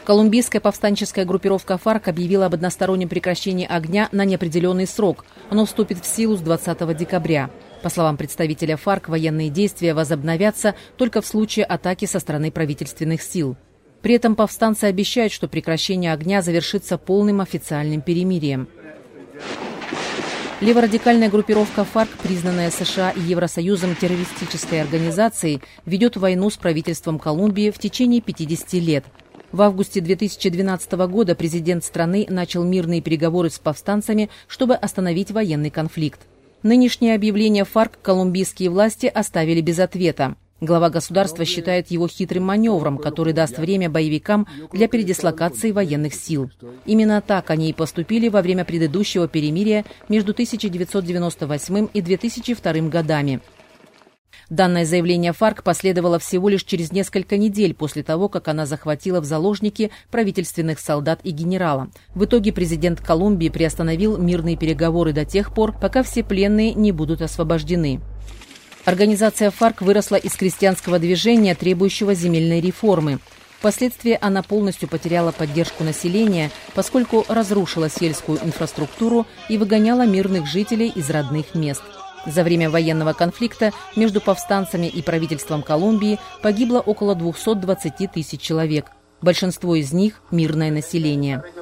Колумбийская повстанческая группировка ФАРК объявила об одностороннем прекращении огня на неопределенный срок. Оно вступит в силу с 20 декабря. По словам представителя ФАРК, военные действия возобновятся только в случае атаки со стороны правительственных сил. При этом повстанцы обещают, что прекращение огня завершится полным официальным перемирием. Леворадикальная группировка ФАРК, признанная США и Евросоюзом террористической организацией, ведет войну с правительством Колумбии в течение 50 лет. В августе 2012 года президент страны начал мирные переговоры с повстанцами, чтобы остановить военный конфликт. Нынешнее объявление ФАРК колумбийские власти оставили без ответа. Глава государства считает его хитрым маневром, который даст время боевикам для передислокации военных сил. Именно так они и поступили во время предыдущего перемирия между 1998 и 2002 годами. Данное заявление ФАРК последовало всего лишь через несколько недель после того, как она захватила в заложники правительственных солдат и генерала. В итоге президент Колумбии приостановил мирные переговоры до тех пор, пока все пленные не будут освобождены. Организация ФАРК выросла из крестьянского движения, требующего земельной реформы. Впоследствии она полностью потеряла поддержку населения, поскольку разрушила сельскую инфраструктуру и выгоняла мирных жителей из родных мест. За время военного конфликта между повстанцами и правительством Колумбии погибло около 220 тысяч человек. Большинство из них – мирное население.